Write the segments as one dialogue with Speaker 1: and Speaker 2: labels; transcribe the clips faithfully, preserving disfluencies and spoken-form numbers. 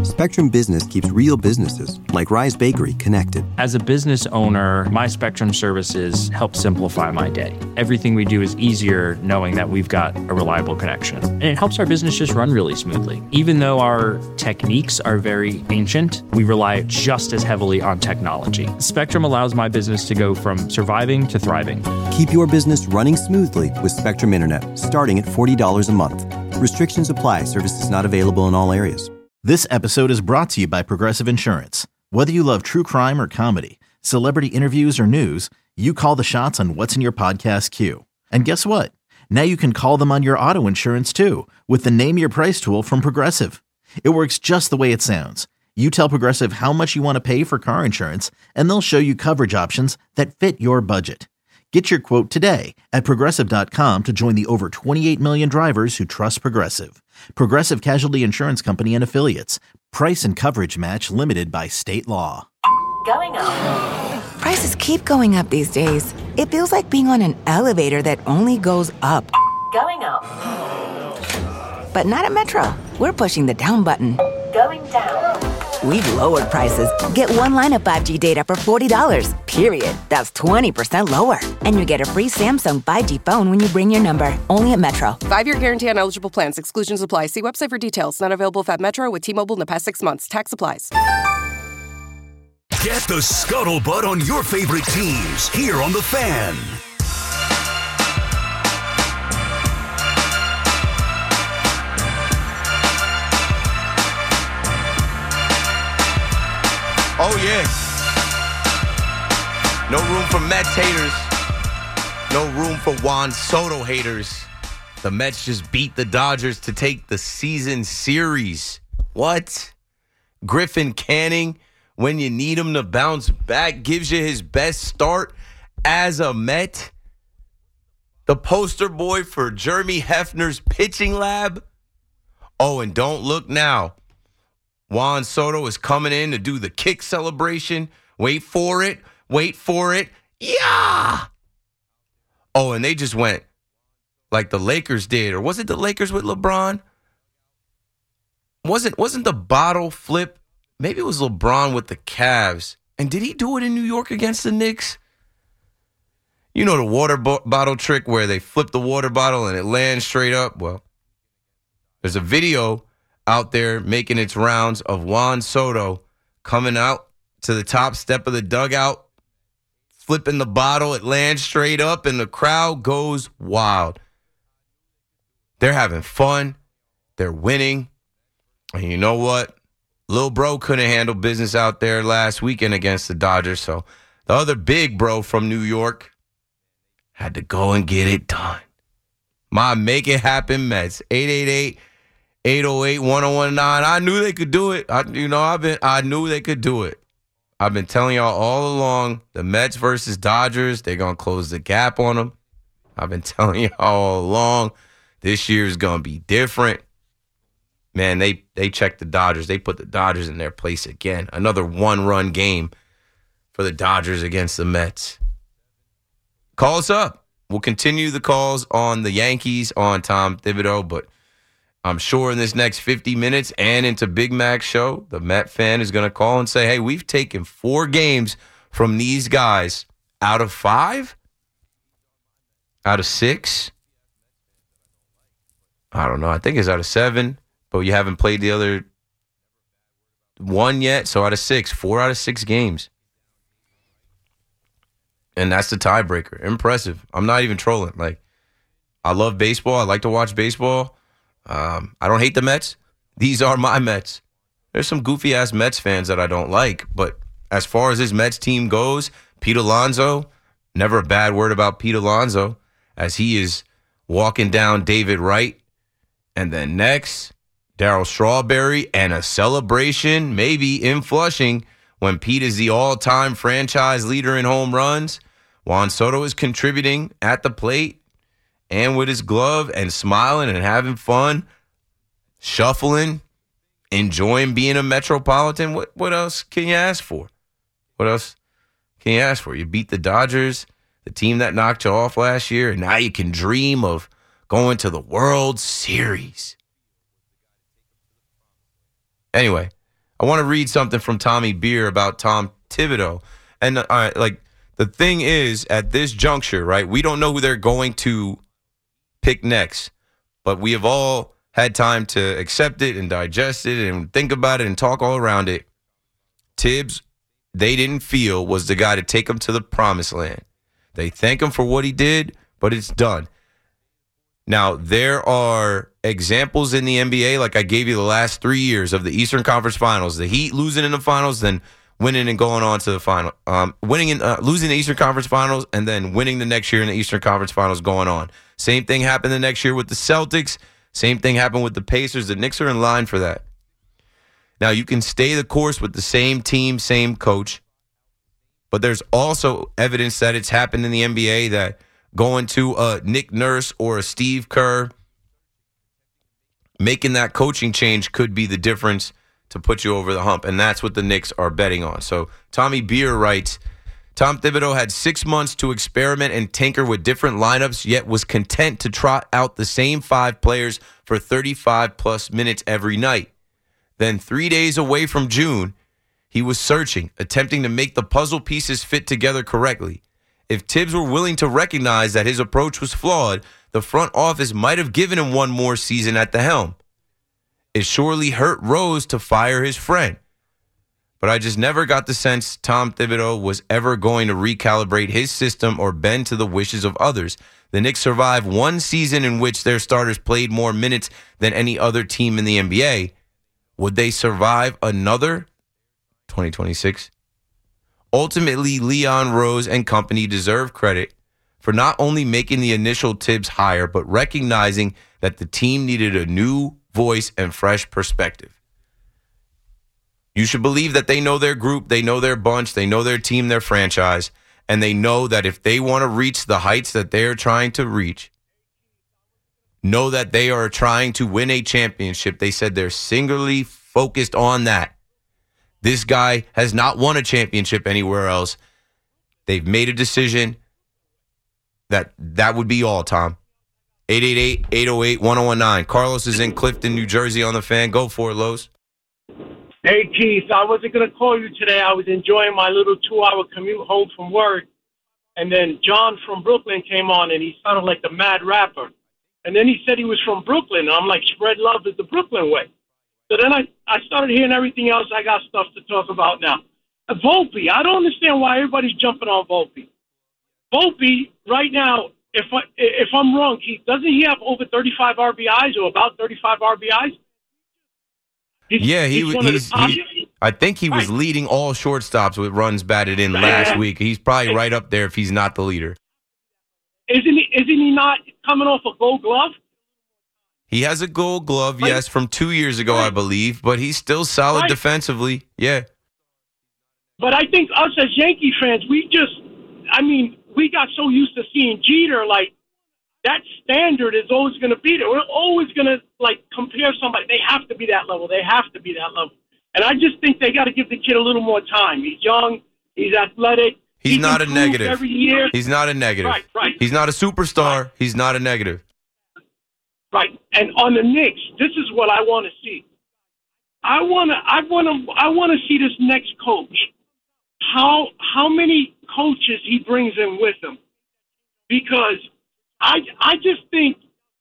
Speaker 1: Spectrum Business keeps real businesses, like Rise Bakery, connected.
Speaker 2: As a business owner, my Spectrum services help simplify my day. Everything we do is easier knowing that we've got a reliable connection. And it helps our business just run really smoothly. Even though our techniques are very ancient, we rely just as heavily on technology. Spectrum allows my business to go from surviving to thriving.
Speaker 1: Keep your business running smoothly with Spectrum Internet, starting at forty dollars a month. Restrictions apply. Services not available in all areas.
Speaker 3: This episode is brought to you by Progressive Insurance. Whether you love true crime or comedy, celebrity interviews or news, you call the shots on what's in your podcast queue. And guess what? Now you can call them on your auto insurance too with the Name Your Price tool from Progressive. It works just the way it sounds. You tell Progressive how much you want to pay for car insurance, and they'll show you coverage options that fit your budget. Get your quote today at Progressive dot com to join the over twenty-eight million drivers who trust Progressive. Progressive Casualty Insurance Company and Affiliates. Price and coverage match limited by state law.
Speaker 4: Going up.
Speaker 5: Prices keep going up these days. It feels like being on an elevator that only goes up.
Speaker 4: Going up.
Speaker 5: But not at Metro. We're pushing the down button.
Speaker 4: Going down.
Speaker 5: We've lowered prices. Get one line of five G data for forty dollars, period. That's twenty percent lower. And you get a free Samsung five G phone when you bring your number. Only at Metro.
Speaker 6: Five-year guarantee on eligible plans. Exclusions apply. See website for details. Not available at Metro with T-Mobile in the past six months. Tax applies.
Speaker 7: Get the scuttlebutt on your favorite teams here on The Fan.
Speaker 8: Oh, yeah. No room for Mets haters. No room for Juan Soto haters. The Mets just beat the Dodgers to take the season series. What? Griffin Canning, when you need him to bounce back, gives you his best start as a Met. The poster boy for Jeremy Hefner's pitching lab. Oh, and don't look now. Juan Soto is coming in to do the kick celebration. Wait for it. Wait for it. Yeah. Oh, and they just went like the Lakers did. Or was it the Lakers with LeBron? Wasn't, wasn't the bottle flip? Maybe it was LeBron with the Cavs. And did he do it in New York against the Knicks? You know the water bo- bottle trick where they flip the water bottle and it lands straight up? Well, there's a video out there making its rounds of Juan Soto coming out to the top step of the dugout, flipping the bottle, it lands straight up, and the crowd goes wild. They're having fun. They're winning. And you know what? Lil bro couldn't handle business out there last weekend against the Dodgers, so the other big bro from New York had to go and get it done. My Make It Happen Mets, eight eight eight, eight oh eight, one oh one nine. I knew they could do it. I, you know, I've been. I knew they could do it. I've been telling y'all all along, the Mets versus Dodgers, they're going to close the gap on them. I've been telling y'all all along, this year is going to be different. Man, they, they checked the Dodgers. They put the Dodgers in their place again. Another one-run game for the Dodgers against the Mets. Call us up. We'll continue the calls on the Yankees, on Tom Thibodeau, but I'm sure in this next fifty minutes and into Big Mac's show, the Met fan is going to call and say, hey, we've taken four games from these guys out of five? Out of six? I don't know. I think it's out of seven, but you haven't played the other one yet. So out of six, four out of six games. And that's the tiebreaker. Impressive. I'm not even trolling. Like, I love baseball. I like to watch baseball. Um, I don't hate the Mets. These are my Mets. There's some goofy-ass Mets fans that I don't like, but as far as this Mets team goes, Pete Alonso, never a bad word about Pete Alonso, as he is walking down David Wright. And then next, Darryl Strawberry, and a celebration maybe in Flushing when Pete is the all-time franchise leader in home runs. Juan Soto is contributing at the plate and with his glove and smiling and having fun, shuffling, enjoying being a Metropolitan. What what else can you ask for? What else can you ask for? You beat the Dodgers, the team that knocked you off last year, and now you can dream of going to the World Series. Anyway, I want to read something from Tommy Beer about Tom Thibodeau. And uh, like the thing is, at this juncture, right, we don't know who they're going to pick next, but we have all had time to accept it and digest it and think about it and talk all around it. Tibbs, they didn't feel was the guy to take them to the promised land. They thank him for what he did, but it's done. Now, there are examples in the N B A, like I gave you the last three years of the Eastern Conference Finals, the Heat losing in the finals, then winning and going on to the final, um, winning in, uh, losing the Eastern Conference Finals, and then winning the next year in the Eastern Conference Finals going on. Same thing happened the next year with the Celtics. Same thing happened with the Pacers. The Knicks are in line for that. Now, you can stay the course with the same team, same coach, but there's also evidence that it's happened in the N B A that going to a Nick Nurse or a Steve Kerr, making that coaching change could be the difference to put you over the hump, and that's what the Knicks are betting on. So Tommy Beer writes, Tom Thibodeau had six months to experiment and tinker with different lineups, yet was content to trot out the same five players for thirty-five plus minutes every night. Then three days away from June, he was searching, attempting to make the puzzle pieces fit together correctly. If Tibbs were willing to recognize that his approach was flawed, the front office might have given him one more season at the helm. It surely hurt Rose to fire his friend. But I just never got the sense Tom Thibodeau was ever going to recalibrate his system or bend to the wishes of others. The Knicks survived one season in which their starters played more minutes than any other team in the N B A. Would they survive another twenty twenty-six? Ultimately, Leon Rose and company deserve credit for not only making the initial Tibbs hire, but recognizing that the team needed a new voice and fresh perspective. You should believe that they know their group, they know their bunch, they know their team, their franchise, and they know that if they want to reach the heights that they are trying to reach, know that they are trying to win a championship. They said they're singularly focused on that. This guy has not won a championship anywhere else. They've made a decision that that would be all, Tom. eight eight eight, eight oh eight, one oh one nine. Carlos is in Clifton, New Jersey on the Fan. Go for it, Los.
Speaker 9: Hey, Keith. I wasn't going to call you today. I was enjoying my little two-hour commute home from work. And then John from Brooklyn came on, and he sounded like the mad rapper. And then he said he was from Brooklyn. And I'm like, spread love is the Brooklyn way. So then I, I started hearing everything else. I got stuff to talk about now. Uh, Volpe, I don't understand why everybody's jumping on Volpe. Volpe, right now, if, I, if I'm wrong, Keith, doesn't he have over thirty-five R B Is or about thirty-five R B Is? He's,
Speaker 8: yeah, he
Speaker 9: he's
Speaker 8: he's, he, I think he was right. leading all shortstops with runs batted in last yeah. week. He's probably right up there if he's not the leader.
Speaker 9: Isn't he, isn't he not coming off a gold glove?
Speaker 8: He has a gold glove, right. yes, from two years ago, right. I believe, but he's still solid right. defensively. Yeah.
Speaker 9: But I think us as Yankee fans, we just, I mean, we got so used to seeing Jeter, like, that standard is always going to be there. We're always going to, like, compare somebody. They have to be that level. They have to be that level. And I just think they got to give the kid a little more time. He's young. He's athletic.
Speaker 8: He's
Speaker 9: he
Speaker 8: not a negative.
Speaker 9: Every year.
Speaker 8: He's not a negative.
Speaker 9: Right, right.
Speaker 8: He's not a superstar.
Speaker 9: Right.
Speaker 8: He's not a negative.
Speaker 9: Right. And on the Knicks, this is what I want to see. I want to I want to I want to see this next coach. How how many coaches he brings in with him. Because I I just think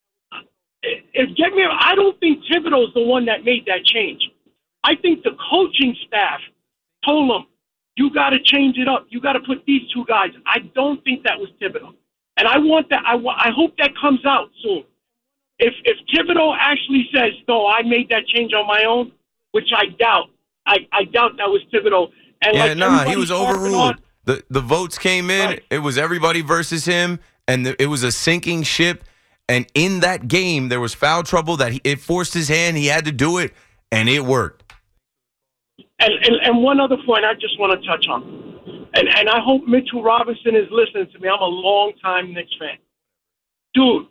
Speaker 9: if get me I don't think Thibodeau's the one that made that change. I think the coaching staff told him, you got to change it up. You got to put these two guys. I don't think that was Thibodeau. And I want that. I, I hope that comes out soon. If if Thibodeau actually says, no, I made that change on my own, which I doubt. I, I doubt that was Thibodeau. And
Speaker 8: yeah,
Speaker 9: like
Speaker 8: nah, he was overruled.
Speaker 9: On,
Speaker 8: the the votes came in. Right. It was everybody versus him, and the, it was a sinking ship. And in that game, there was foul trouble that he, it forced his hand. He had to do it, and it worked.
Speaker 9: And, and and one other point I just want to touch on, and and I hope Mitchell Robinson is listening to me. I'm a long-time Knicks fan. Dude,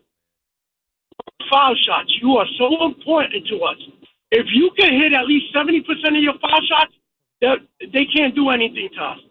Speaker 9: foul shots, you are so important to us. If you can hit at least seventy percent of your foul shots, they can't do anything to us.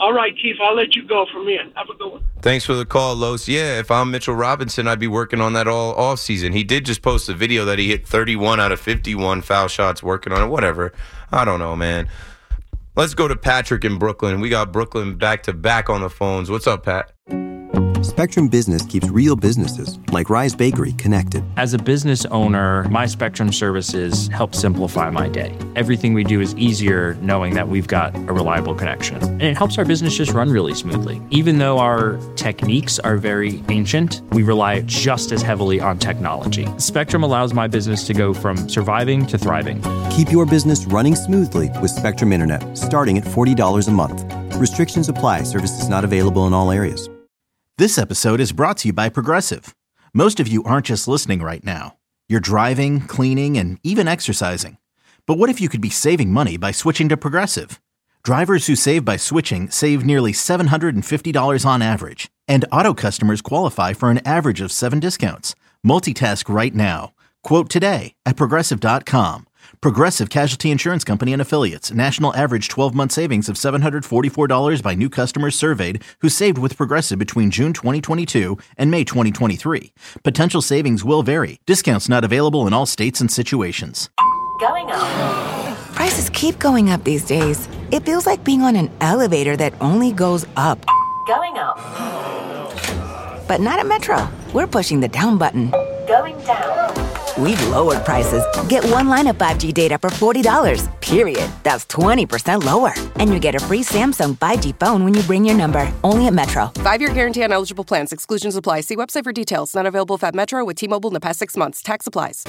Speaker 9: All right, Keith, I'll let you go from here. Have a good one.
Speaker 8: Thanks for the call, Los. Yeah, if I'm Mitchell Robinson, I'd be working on that all off season. He did just post a video that he hit thirty-one out of fifty-one foul shots working on it. Whatever. I don't know, man. Let's go to Patrick in Brooklyn. We got Brooklyn back to back on the phones. What's up, Pat?
Speaker 1: Spectrum Business keeps real businesses, like Rise Bakery, connected.
Speaker 2: As a business owner, my Spectrum services help simplify my day. Everything we do is easier knowing that we've got a reliable connection. And it helps our business just run really smoothly. Even though our techniques are very ancient, we rely just as heavily on technology. Spectrum allows my business to go from surviving to thriving.
Speaker 1: Keep your business running smoothly with Spectrum Internet, starting at forty dollars a month. Restrictions apply. Services not available in all areas.
Speaker 3: This episode is brought to you by Progressive. Most of you aren't just listening right now. You're driving, cleaning, and even exercising. But what if you could be saving money by switching to Progressive? Drivers who save by switching save nearly seven hundred fifty dollars on average. And auto customers qualify for an average of seven discounts. Multitask right now. Quote today at Progressive dot com. Progressive Casualty Insurance Company and Affiliates. National average twelve-month savings of seven hundred forty-four dollars by new customers surveyed who saved with Progressive between June twenty twenty-two and May twenty twenty-three. Potential savings will vary. Discounts not available in all states and situations.
Speaker 4: Going up.
Speaker 5: Prices keep going up these days. It feels like being on an elevator that only goes up.
Speaker 4: Going up.
Speaker 5: But not at Metro. We're pushing the down button.
Speaker 4: Going down.
Speaker 5: We've lowered prices. Get one line of five G data for forty dollars, period. That's twenty percent lower. And you get a free Samsung five G phone when you bring your number. Only at Metro.
Speaker 6: Five-year guarantee on eligible plans. Exclusions apply. See website for details. Not available at Metro with T-Mobile in the past six months. Tax applies.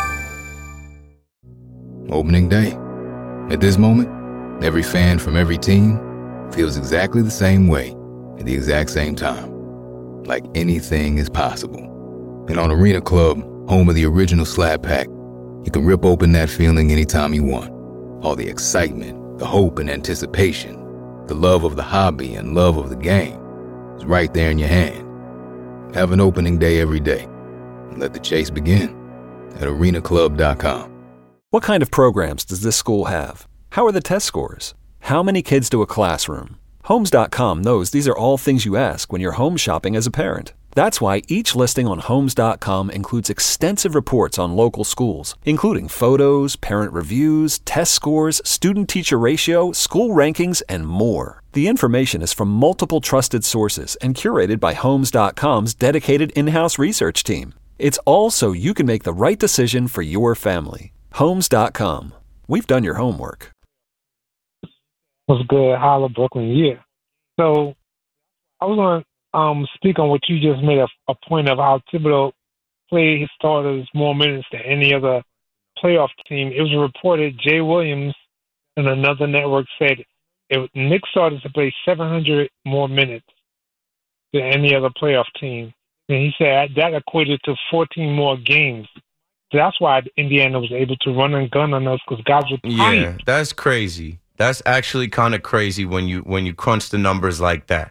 Speaker 10: Opening day. At this moment, every fan from every team feels exactly the same way at the exact same time. Like anything is possible. And on Arena Club, home of the original Slap Pack, you can rip open that feeling anytime you want. All the excitement, the hope and anticipation, the love of the hobby and love of the game is right there in your hand. Have an opening day every day and let the chase begin at arena club dot com.
Speaker 11: What kind of programs does this school have? How are the test scores? How many kids to a classroom? Homes dot com knows these are all things you ask when you're home shopping as a parent. That's why each listing on Homes dot com includes extensive reports on local schools, including photos, parent reviews, test scores, student-teacher ratio, school rankings, and more. The information is from multiple trusted sources and curated by Homes dot com's dedicated in-house research team. It's all so you can make the right decision for your family. Homes dot com. We've done your homework.
Speaker 12: What's good? Holla, Brooklyn. Yeah. So I was going to um, speak on what you just made a, a point of how Thibodeau played his starters more minutes than any other playoff team. It was reported Jay Williams and another network said it, Nick starters to play seven hundred more minutes than any other playoff team. And he said that equated to fourteen more games. That's why Indiana was able to run and gun on us because guys were tired.
Speaker 8: Yeah, that's crazy. That's actually kind of crazy when you when you crunch the numbers like that.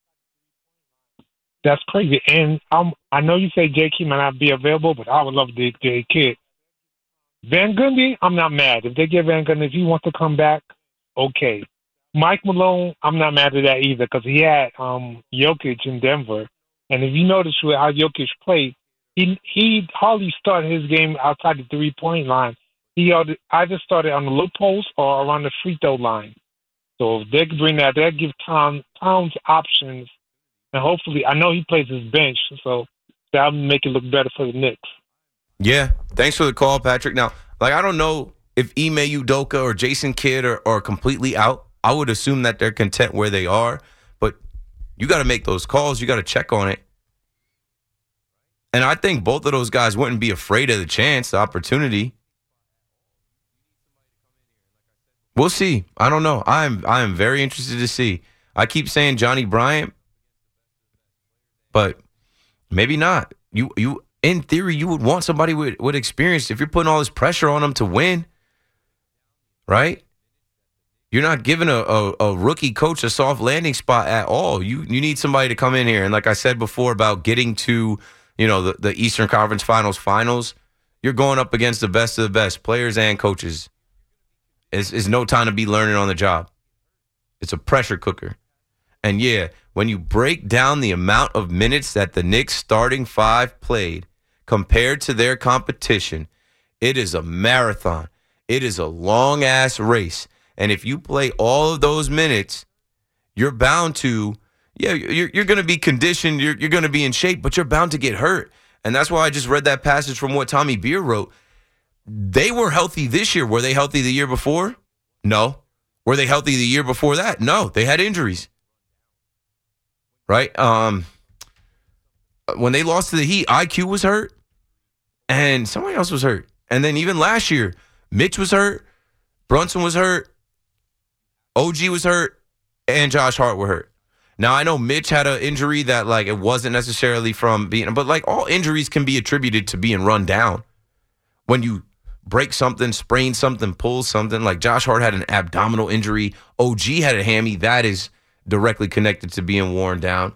Speaker 12: That's crazy. And I'm, I know you say J K might not be available, but I would love the J Kid. Van Gundy, I'm not mad. If they get Van Gundy, if he wants to come back, okay. Mike Malone, I'm not mad at that either because he had um, Jokic in Denver. And if you notice how Jokic played, he, he hardly started his game outside the three-point line. He either started on the low post or around the free throw line. So if they could bring that, they'll give Tom, Towns options. And hopefully, I know he plays his bench, so that'll make it look better for the Knicks.
Speaker 8: Yeah. Thanks for the call, Patrick. Now, like, I don't know if Ime Udoka or Jason Kidd are, are completely out. I would assume that they're content where they are. But you got to make those calls. You got to check on it. And I think both of those guys wouldn't be afraid of the chance, the opportunity. We'll see. I don't know. I'm I am very interested to see. I keep saying Johnny Bryant, but maybe not. You you in theory you would want somebody with, with experience if you're putting all this pressure on them to win, right? You're not giving a, a, a rookie coach a soft landing spot at all. You you need somebody to come in here. And like I said before about getting to, you know, the, the Eastern Conference Finals finals, you're going up against the best of the best players and coaches. It's, it's no time to be learning on the job. It's a pressure cooker. And yeah, when you break down the amount of minutes that the Knicks starting five played compared to their competition, it is a marathon. It is a long-ass race. And if you play all of those minutes, you're bound to, yeah, you're, you're going to be conditioned, you're, you're going to be in shape, but you're bound to get hurt. And that's why I just read that passage from what Tommy Beer wrote. They were healthy this year. Were they healthy the year before? No. Were they healthy the year before that? No. They had injuries. Right? Um, when they lost to the Heat, I Q was hurt, and somebody else was hurt. And then even last year, Mitch was hurt, Brunson was hurt, O G was hurt, and Josh Hart were hurt. Now, I know Mitch had an injury that, like, it wasn't necessarily from being, but, like, all injuries can be attributed to being run down. When you break something, sprain something, pull something, like Josh Hart had an abdominal injury, O G had a hammy, that is directly connected to being worn down.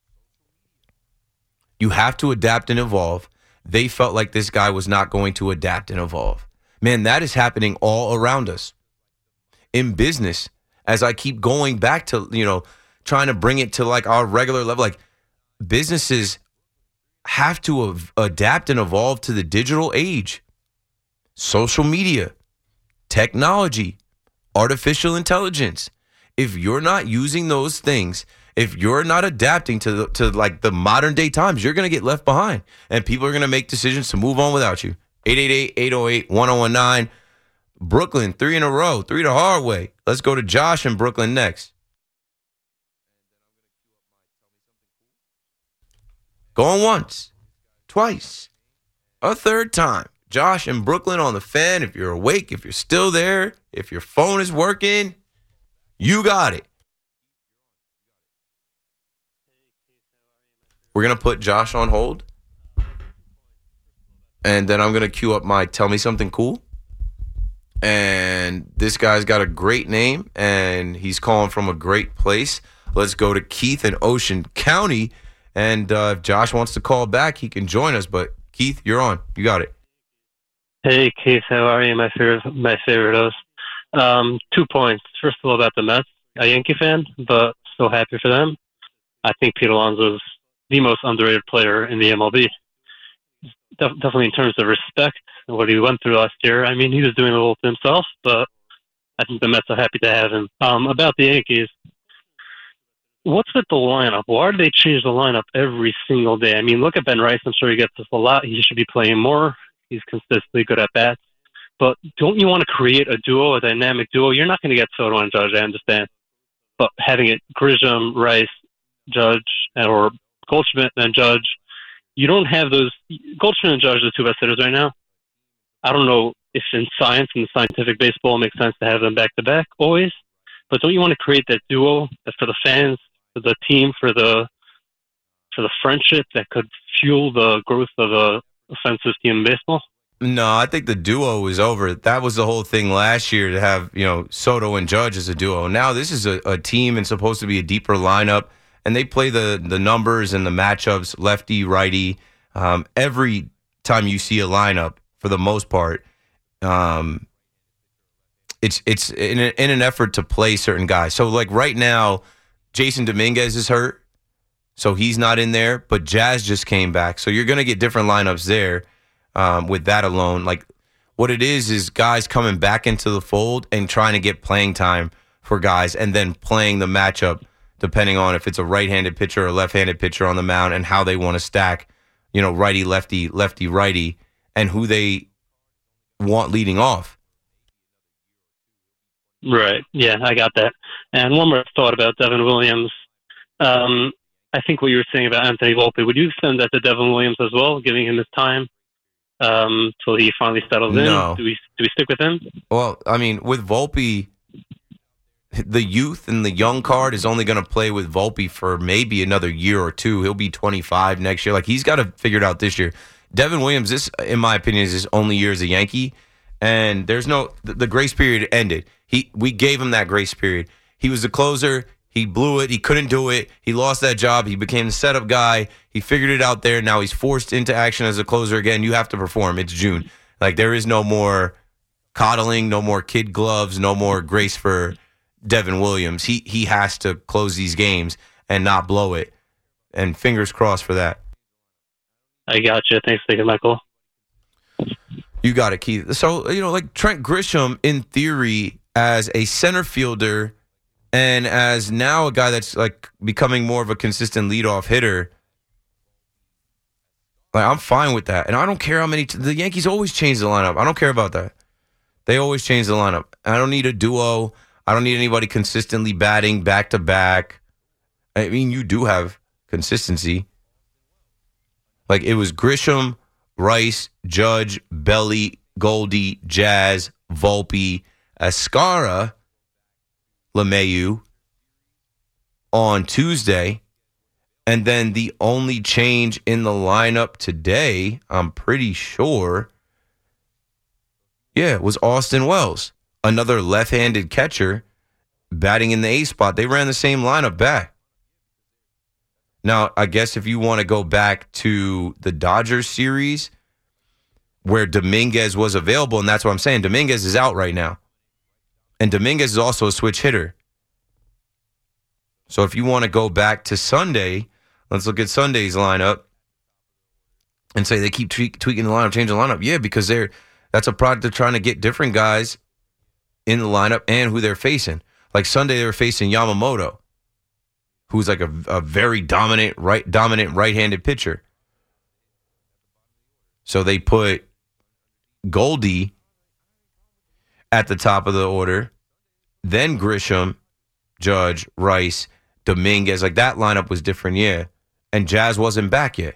Speaker 8: You have to adapt and evolve. They felt like this guy was not going to adapt and evolve. Man, that is happening all around us. In business, as I keep going back to, you know, trying to bring it to like our regular level, like businesses have to av- adapt and evolve to the digital age. Social media, technology, artificial intelligence. If you're not using those things, if you're not adapting to the, to like the modern day times, you're going to get left behind, and people are going to make decisions to move on without you. eight eight eight, eight oh eight, one oh one nine. Brooklyn, three in a row, three the hard way. Let's go to Josh in Brooklyn next. Going once, twice, a third time. Josh in Brooklyn on the Fan. If you're awake, if you're still there, if your phone is working, you got it. We're going to put Josh on hold. And then I'm going to queue up my Tell Me Something Cool. And this guy's got a great name, and he's calling from a great place. Let's go to Keith in Ocean County. And uh, if Josh wants to call back, he can join us. But Keith, you're on. You got it.
Speaker 13: Hey, Keith, how are you? My favorite, my favorite host. Um, two points. First of all, about the Mets. A Yankee fan, but still happy for them. I think Pete Alonso's the most underrated player in the M L B. Def- definitely in terms of respect and what he went through last year. I mean, he was doing a little to himself, but I think the Mets are happy to have him. Um, about the Yankees, what's with the lineup? Why do they change the lineup every single day? I mean, look at Ben Rice. I'm sure he gets this a lot. He should be playing more. He's consistently good at bats. But don't you want to create a duo, a dynamic duo? You're not going to get Soto and Judge, I understand. But having it Grisham, Rice, Judge, or Goldschmidt and Judge, you don't have those. Goldschmidt and Judge are the two best hitters right now. I don't know if in science and scientific baseball it makes sense to have them back-to-back always. But don't you want to create that duo that for the fans, for the team, for the for the friendship that could fuel the growth of a offensive team in baseball?
Speaker 8: No, I think the duo is over. That was the whole thing last year, to have, you know, Soto and Judge as a duo. Now this is a, a team and supposed to be a deeper lineup, and they play the the numbers and the matchups, lefty, righty. Um, every time you see a lineup, for the most part, um, it's it's in, a, in an effort to play certain guys. So like right now, Jason Dominguez is hurt, so he's not in there. But Jazz just came back, so you're going to get different lineups there. Um, with that alone, like what it is is guys coming back into the fold and trying to get playing time for guys, and then playing the matchup depending on if it's a right-handed pitcher or left-handed pitcher on the mound, and how they want to stack, you know, righty, lefty, lefty, righty, and who they want leading off.
Speaker 13: Right. Yeah, I got that. And one more thought about Devin Williams. Um, I think what you were saying about Anthony Volpe, would you extend that to Devin Williams as well, giving him his time? Um, till he finally settles in?
Speaker 8: No.
Speaker 13: Do we do we stick with him?
Speaker 8: Well, I mean, with Volpe, the youth and the young card is only going to play with Volpe for maybe another year or two. He'll be twenty-five next year. Like, he's got to figure it out this year. Devin Williams, this, in my opinion, is his only year as a Yankee, and there's no the, the grace period ended. He we gave him that grace period. He was the closer. He blew it. He couldn't do it. He lost that job. He became the setup guy. He figured it out there. Now he's forced into action as a closer again. You have to perform. It's June. Like, there is no more coddling, no more kid gloves, no more grace for Devin Williams. He he has to close these games and not blow it. And fingers crossed for that.
Speaker 13: I got you. Thanks for taking my call.
Speaker 8: You got it, Keith. So, you know, like Trent Grisham, in theory, as a center fielder and as now a guy that's like becoming more of a consistent leadoff hitter, like I'm fine with that. And I don't care how many t- the Yankees always change the lineup. I don't care about that. They always change the lineup. I don't need a duo. I don't need anybody consistently batting back to back. I mean, you do have consistency. Like it was Grisham, Rice, Judge, Belly, Goldie, Jazz, Volpe, Ascara, LeMahieu on Tuesday. And then the only change in the lineup today, I'm pretty sure, yeah, was Austin Wells, another left-handed catcher batting in the A spot. They ran the same lineup back. Now, I guess if you want to go back to the Dodgers series where Dominguez was available, and that's what I'm saying, Dominguez is out right now. And Dominguez is also a switch hitter. So if you want to go back to Sunday, let's look at Sunday's lineup and say they keep tweak, tweaking the lineup, changing the lineup. Yeah, because they're that's a product of trying to get different guys in the lineup and who they're facing. Like Sunday, they were facing Yamamoto, who's like a, a very dominant right dominant right-handed pitcher. So they put Goldie at the top of the order, then Grisham, Judge, Rice, Dominguez. Like that lineup was different, yeah. And Jazz wasn't back yet.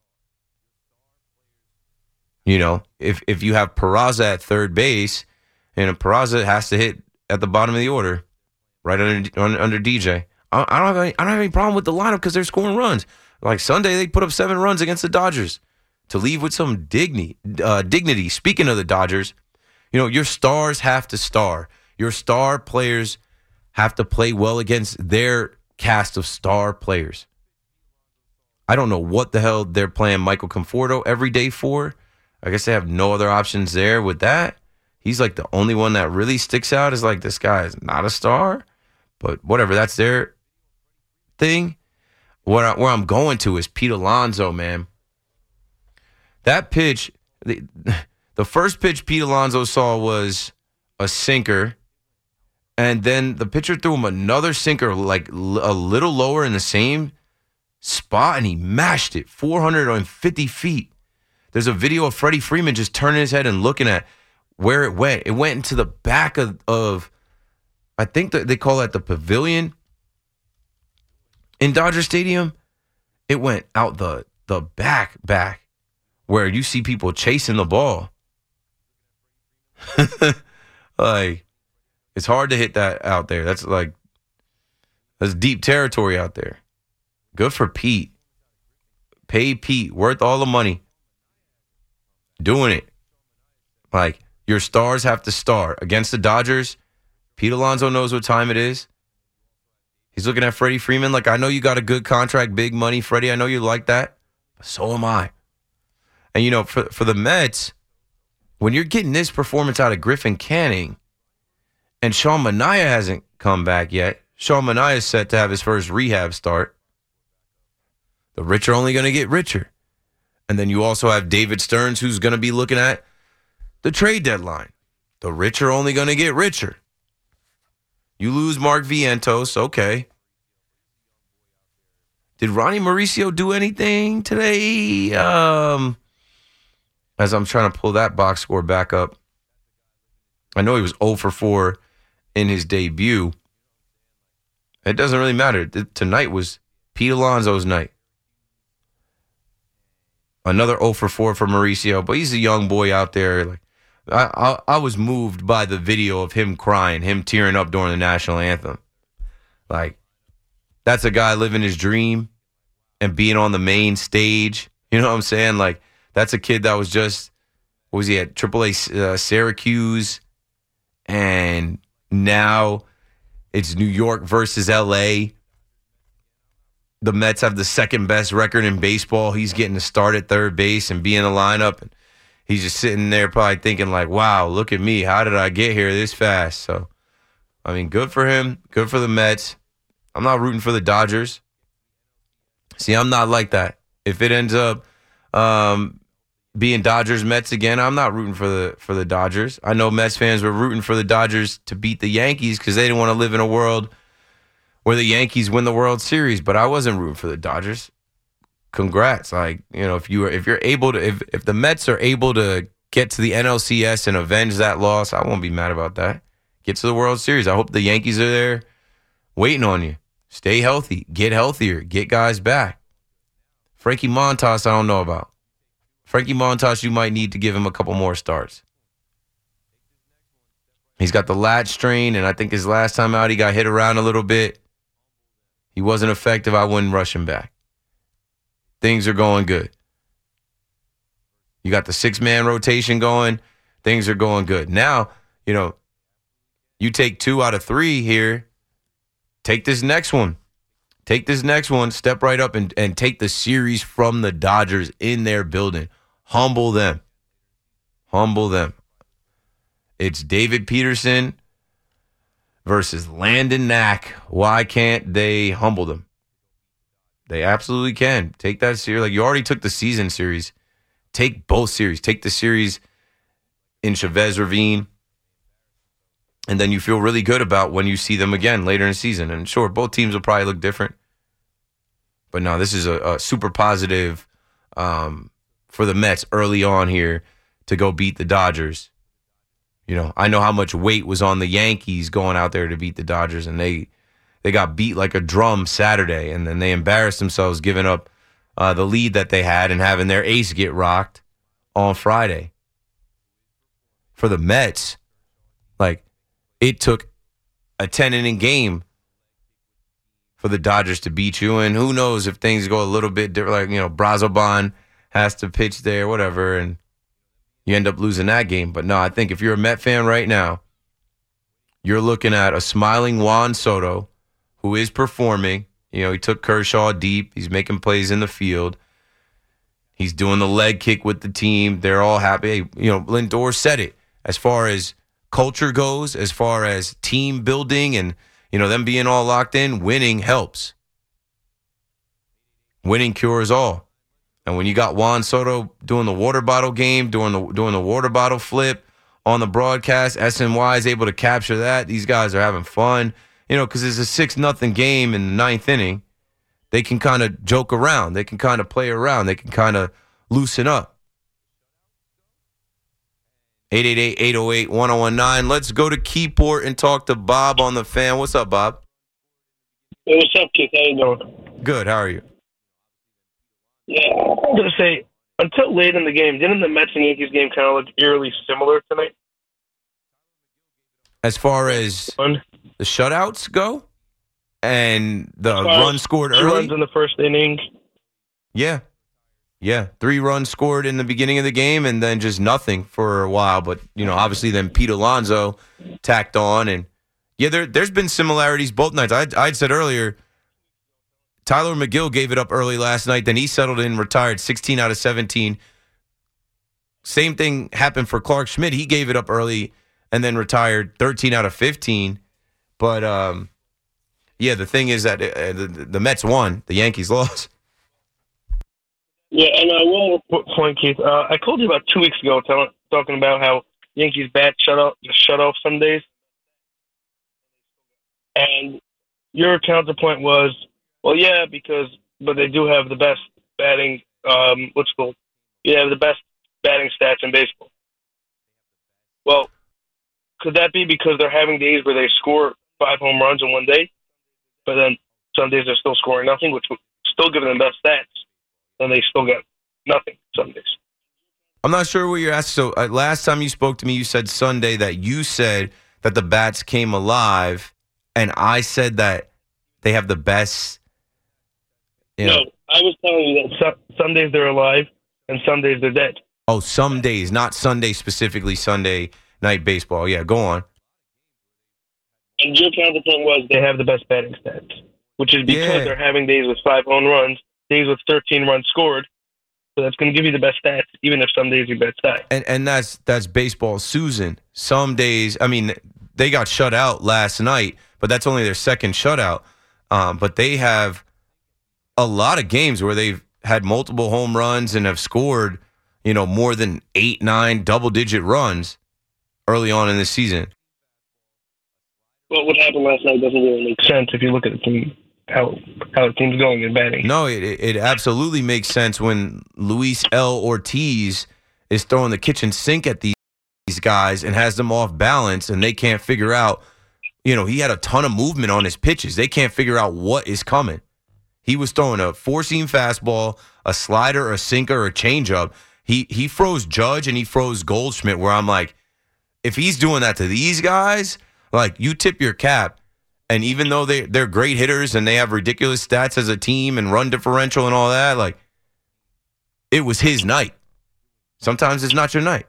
Speaker 8: You know, if if you have Peraza at third base, and Peraza has to hit at the bottom of the order, right under under D J. I, I don't have any, I don't have any problem with the lineup because they're scoring runs. Like Sunday, they put up seven runs against the Dodgers to leave with some dignity. Uh, dignity. Speaking of the Dodgers, you know, your stars have to star. Your star players have to play well against their cast of star players. I don't know what the hell they're playing Michael Conforto every day for. I guess they have no other options there with that. He's like the only one that really sticks out is like this guy is not a star. But whatever, that's their thing. Where, I, where I'm going to is Pete Alonso, man. That pitch, the, the first pitch Pete Alonso saw was a sinker. And then the pitcher threw him another sinker like a little lower in the same spot, and he mashed it four hundred fifty feet. There's a video of Freddie Freeman just turning his head and looking at where it went. It went into the back of, of I think that they call that the pavilion in Dodger Stadium. It went out the the back, back, where you see people chasing the ball. Like, it's hard to hit that out there. That's like, that's deep territory out there. Good for Pete. Pay Pete. Worth all the money. Doing it. Like, your stars have to star. Against the Dodgers, Pete Alonso knows what time it is. He's looking at Freddie Freeman like, I know you got a good contract, big money, Freddie. I know you like that. But so am I. And, you know, for, for the Mets, when you're getting this performance out of Griffin Canning, and Sean Manaea hasn't come back yet. Sean Manaea is set to have his first rehab start. The rich are only going to get richer. And then you also have David Stearns, who's going to be looking at the trade deadline. The rich are only going to get richer. You lose Mark Vientos, okay. Did Ronnie Mauricio do anything today? Um, as I'm trying to pull that box score back up. I know he was oh for four in his debut. It doesn't really matter. Tonight was Pete Alonso's night. Another oh for four for Mauricio, but he's a young boy out there. Like I, I, I was moved by the video of him crying, him tearing up during the national anthem. Like, that's a guy living his dream and being on the main stage. You know what I'm saying? Like, that's a kid that was just, what was he at, triple A uh, Syracuse, and now it's New York versus L A. The Mets have the second best record in baseball. He's getting to start at third base and be in the lineup. And he's just sitting there probably thinking like, wow, look at me. How did I get here this fast? So I mean, good for him. Good for the Mets. I'm not rooting for the Dodgers. See, I'm not like that. If it ends up um, being Dodgers Mets again, I'm not rooting for the for the Dodgers. I know Mets fans were rooting for the Dodgers to beat the Yankees because they didn't want to live in a world where the Yankees win the World Series. But I wasn't rooting for the Dodgers. Congrats! Like, you know, if you are, if you're able to, if if the Mets are able to get to the N L C S and avenge that loss, I won't be mad about that. Get to the World Series. I hope the Yankees are there waiting on you. Stay healthy. Get healthier. Get guys back. Frankie Montas, I don't know about. Frankie Montas, you might need to give him a couple more starts. He's got the lat strain, and I think his last time out, he got hit around a little bit. He wasn't effective. I wouldn't rush him back. Things are going good. You got the six-man rotation going. Things are going good. Now, you know, you take two out of three here. Take this next one. Take this next one. Step right up and, and take the series from the Dodgers in their building. Humble them. Humble them. It's David Peterson versus Landon Knack. Why can't they humble them? They absolutely can. Take that series. Like, you already took the season series. Take both series. Take the series in Chavez Ravine. And then you feel really good about when you see them again later in the season. And sure, both teams will probably look different. But no, this is a, a super positive um, for the Mets early on here to go beat the Dodgers. You know, I know how much weight was on the Yankees going out there to beat the Dodgers, and they they got beat like a drum Saturday, and then they embarrassed themselves giving up uh, the lead that they had and having their ace get rocked on Friday. For the Mets, like, it took a ten-inning game for the Dodgers to beat you, and who knows if things go a little bit different, like, you know, Brazoban has to pitch there, whatever, and you end up losing that game. But no, I think if you're a Met fan right now, you're looking at a smiling Juan Soto who is performing. You know, he took Kershaw deep. He's making plays in the field. He's doing the leg kick with the team. They're all happy. You know, Lindor said it. As far as culture goes, as far as team building and, you know, them being all locked in, winning helps. Winning cures all. And when you got Juan Soto doing the water bottle game, doing the doing the water bottle flip on the broadcast, S N Y is able to capture that. These guys are having fun, you know, because it's a six nothing game in the ninth inning. They can kind of joke around. They can kind of play around. They can kind of loosen up. eight eight eight, eight oh eight, one oh one nine. Let's go to Keyport and talk to Bob on the Fan. What's up, Bob?
Speaker 9: Hey, what's up, Keith? How you doing?
Speaker 8: Good. How are you?
Speaker 9: Yeah, I was going to say, until late in the game, didn't the Mets and Yankees game kind of look eerily similar tonight?
Speaker 8: As far as Fun. the shutouts go and the run scored
Speaker 9: two
Speaker 8: early?
Speaker 9: runs in the first inning.
Speaker 8: Yeah. Yeah, three runs scored in the beginning of the game and then just nothing for a while. But, you know, obviously then Pete Alonso tacked on. And, yeah, there, there's been similarities both nights. I I'd said earlier, Tyler McGill gave it up early last night. Then he settled in, retired sixteen out of seventeen. Same thing happened for Clark Schmidt. He gave it up early and then retired thirteen out of fifteen. But, um, yeah, the thing is that uh, the, the Mets won. The Yankees lost.
Speaker 9: Yeah, and uh, one more point, Keith. Uh, I called you about two weeks ago tell, talking about how Yankees bat shut off, shut off some days. And your counterpoint was, well, yeah, because, but they do have the best batting, um, what's it called? You have the best batting stats in baseball. Well, could that be because they're having days where they score five home runs in one day, but then some days they're still scoring nothing, which would still give them the best stats? And they still get nothing some days.
Speaker 8: I'm not sure what you're asking. So uh, last time you spoke to me, you said Sunday that you said that the bats came alive, and I said that they have the best. You know,
Speaker 9: no, I was telling you that some, some days they're alive and some days they're dead.
Speaker 8: Oh, some days, not Sunday specifically, Sunday night baseball. Yeah, go on.
Speaker 9: And your counterpoint was they have the best batting stats, which is because
Speaker 8: Yeah.
Speaker 9: they're having days with five home runs, days with thirteen runs scored,
Speaker 14: So that's going to give you the best stats, even if some days you bet stats.
Speaker 8: And and that's that's baseball, Susan. Some days, I mean, they got shut out last night, but that's only their second shutout. Um, but they have a lot of games where they've had multiple home runs and have scored, you know, more than eight, nine double-digit runs early on in the season.
Speaker 14: Well, what happened last night doesn't really make sense if you look at the team, how how the team's going in batting.
Speaker 8: No, it it absolutely makes sense when Luis L. Ortiz is throwing the kitchen sink at these guys and has them off balance, and they can't figure out, you know, he had a ton of movement on his pitches. They can't figure out what is coming. He was throwing a four-seam fastball, a slider, a sinker, a changeup. He he froze Judge and he froze Goldschmidt, where I'm like, if he's doing that to these guys, like, you tip your cap. And even though they, they're great hitters and they have ridiculous stats as a team and run differential and all that, like, it was his night. Sometimes it's not your night.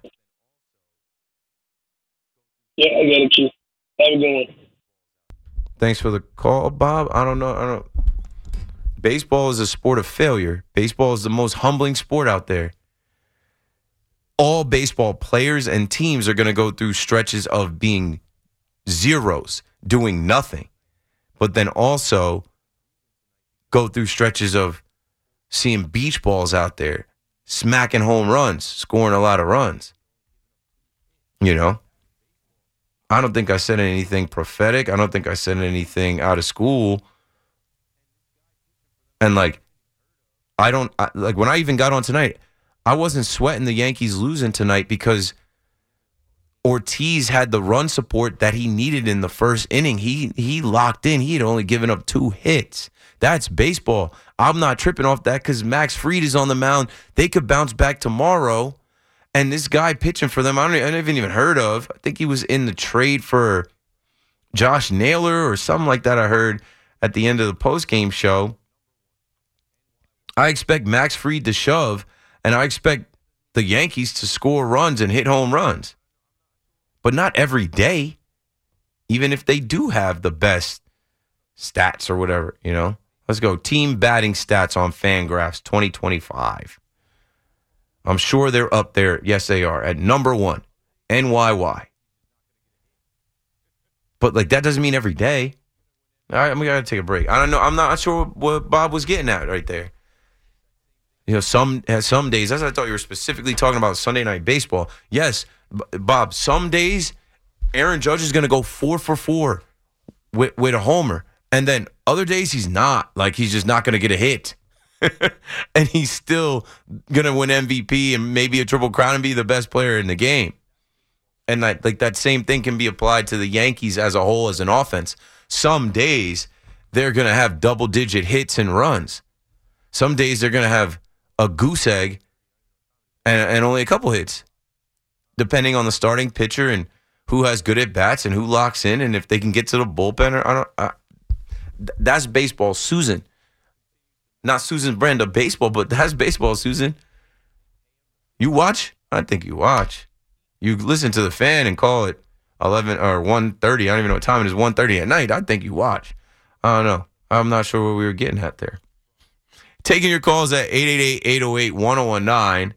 Speaker 14: Yeah, I get it, Chief. Have a good one.
Speaker 8: Thanks for the call, Bob. I don't know. I don't. Baseball is a sport of failure. Baseball is the most humbling sport out there. All baseball players and teams are going to go through stretches of being zeros, doing nothing, but then also go through stretches of seeing beach balls out there, smacking home runs, scoring a lot of runs. You know? I don't think I said anything prophetic. I don't think I said anything out of school. And, like, I don't, I, like, when I even got on tonight, I wasn't sweating the Yankees losing tonight because Ortiz had the run support that he needed in the first inning. He he locked in. He had only given up two hits. That's baseball. I'm not tripping off that because Max Fried is on the mound. They could bounce back tomorrow. And this guy pitching for them, I don't I haven't even heard of. I think he was in the trade for Josh Naylor or something like that I heard at the end of the postgame show. I expect Max Fried to shove, and I expect the Yankees to score runs and hit home runs. But not every day, even if they do have the best stats or whatever, you know. Let's go. Team batting stats on Fangraphs twenty twenty-five. I'm sure they're up there. Yes, they are. At number one, N Y Y. But, like, that doesn't mean every day. All right, we got to take a break. I don't know. I'm not sure what Bob was getting at right there. You know, some some days, as I thought you were specifically talking about Sunday Night Baseball. Yes, Bob, some days Aaron Judge is going to go four for four with, with a homer. And then other days he's not. Like, he's just not going to get a hit. And he's still going to win M V P and maybe a Triple Crown and be the best player in the game. And that, like, that same thing can be applied to the Yankees as a whole as an offense. Some days they're going to have double-digit hits and runs. Some days they're going to have a goose egg and, and only a couple hits, depending on the starting pitcher and who has good at bats and who locks in and if they can get to the bullpen. Or I don't. I, that's baseball, Susan. Not Susan's brand of baseball, but that's baseball, Susan. You watch? I think you watch. You listen to the Fan and call it eleven or one thirty. I don't even know what time it is. one thirty at night. I think you watch. I don't know. I'm not sure what we were getting at there. Taking your calls at eight eight eight, eight oh eight, one oh one nine.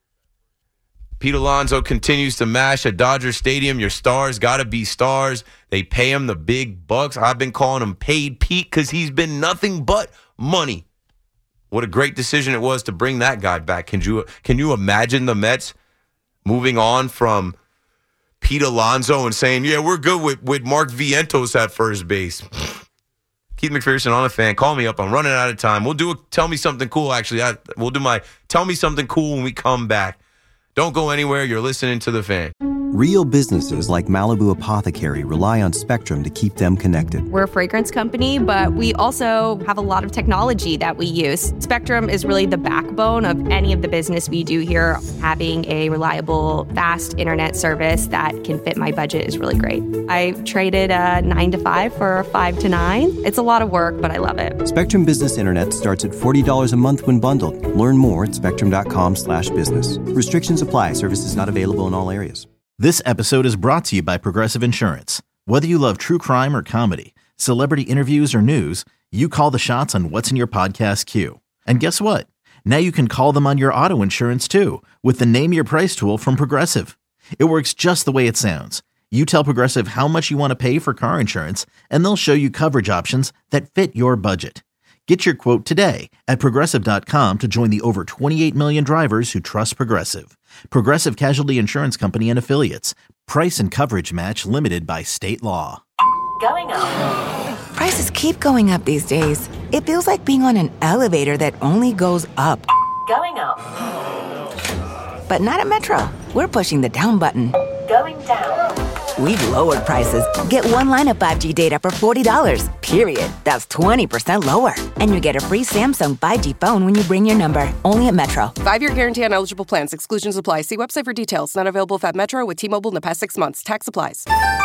Speaker 8: Pete Alonso continues to mash at Dodger Stadium. Your stars got to be stars. They pay him the big bucks. I've been calling him Paid Pete because he's been nothing but money. What a great decision it was to bring that guy back. Can you can you imagine the Mets moving on from Pete Alonso and saying, yeah, we're good with, with Mark Vientos at first base? Keith McPherson on the Fan. Call me up. I'm running out of time. We'll do a Tell Me Something Cool, actually. I, we'll do my Tell Me Something Cool when we come back. Don't go anywhere. You're listening to The Fan.
Speaker 1: Real businesses like Malibu Apothecary rely on Spectrum to keep them connected.
Speaker 15: We're a fragrance company, but we also have a lot of technology that we use. Spectrum is really the backbone of any of the business we do here. Having a reliable, fast internet service that can fit my budget is really great. I traded a nine to five for a five to nine. It's a lot of work, but I love it.
Speaker 1: Spectrum Business Internet starts at forty dollars a month when bundled. Learn more at spectrum.com slash business. Restrictions apply. Services not available in all areas.
Speaker 3: This episode is brought to you by Progressive Insurance. Whether you love true crime or comedy, celebrity interviews or news, you call the shots on what's in your podcast queue. And guess what? Now you can call them on your auto insurance too with the Name Your Price tool from Progressive. It works just the way it sounds. You tell Progressive how much you want to pay for car insurance, and they'll show you coverage options that fit your budget. Get your quote today at Progressive dot com to join the over twenty-eight million drivers who trust Progressive. Progressive Casualty Insurance Company and Affiliates. Price and coverage match limited by state law.
Speaker 4: Going up.
Speaker 5: Prices keep going up these days. It feels like being on an elevator that only goes up.
Speaker 4: Going up.
Speaker 5: But not at Metro. We're pushing the down button.
Speaker 4: Going down.
Speaker 5: We've lowered prices. Get one line of five G data for forty dollars, period. That's twenty percent lower. And you get a free Samsung five G phone when you bring your number. Only at Metro.
Speaker 6: Five-year guarantee on eligible plans. Exclusions apply. See website for details. Not available if at Metro with T-Mobile in the past six months. Tax applies.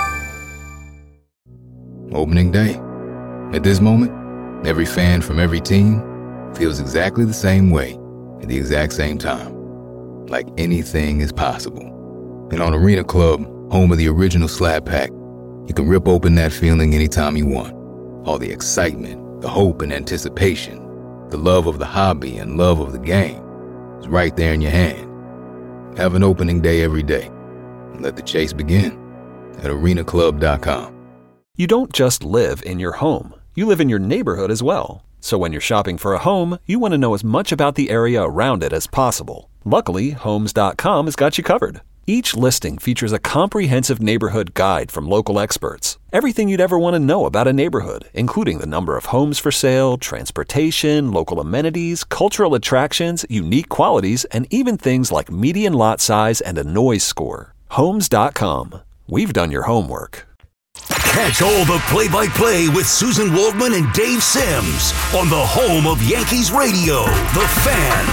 Speaker 10: Opening day. At this moment, every fan from every team feels exactly the same way at the exact same time. Like anything is possible. And on Arena Club, home of the original Slab Pack, you can rip open that feeling anytime you want. All the excitement, the hope and anticipation, the love of the hobby and love of the game is right there in your hand. Have an opening day every day. And let the chase begin at arena club dot com.
Speaker 11: You don't just live in your home. You live in your neighborhood as well. So when you're shopping for a home, you want to know as much about the area around it as possible. Luckily, homes dot com has got you covered. Each listing features a comprehensive neighborhood guide from local experts. Everything you'd ever want to know about a neighborhood, including the number of homes for sale, transportation, local amenities, cultural attractions, unique qualities, and even things like median lot size and a noise score. homes dot com. We've done your homework.
Speaker 7: Catch all the play-by-play with Susan Waldman and Dave Sims on the home of Yankees Radio, The Fan.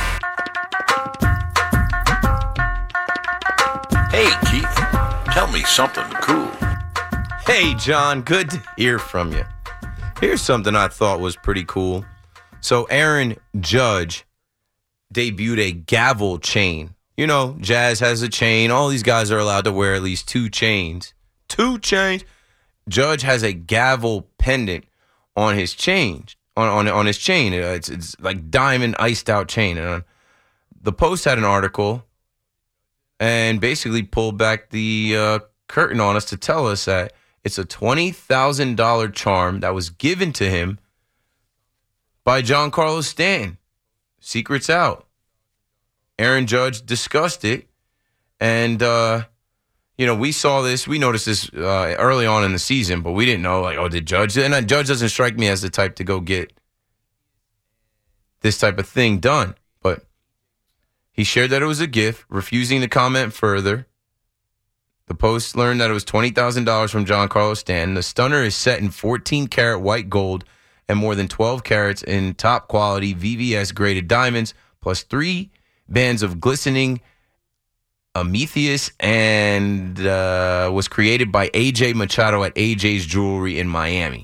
Speaker 16: Hey, Keith, tell me something cool.
Speaker 8: Hey, John, good to hear from you. Here's something I thought was pretty cool. So Aaron Judge debuted a gavel chain. You know, Jazz has a chain. All these guys are allowed to wear at least two chains. Two chains. Judge has a gavel pendant on his chain. On on, on his chain, it's it's like diamond iced out chain. And uh, the Post had an article and basically pulled back the uh, curtain on us to tell us that it's a twenty thousand dollars charm that was given to him by Giancarlo Stanton. Secret's out. Aaron Judge discussed it, and uh, you know, we saw this, we noticed this uh, early on in the season, but we didn't know, like, oh, did Judge? And uh, Judge doesn't strike me as the type to go get this type of thing done. But he shared that it was a gift, refusing to comment further. The Post learned that it was twenty thousand dollars from Giancarlo Stanton. The stunner is set in fourteen karat white gold and more than twelve carats in top quality V V S graded diamonds, plus three bands of glistening amethyst, and uh, was created by A J Machado at A J's Jewelry in Miami.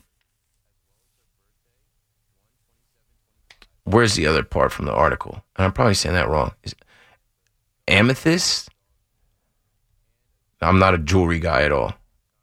Speaker 8: Where's the other part from the article? And I'm probably saying that wrong. Is it amethyst? I'm not a jewelry guy at all.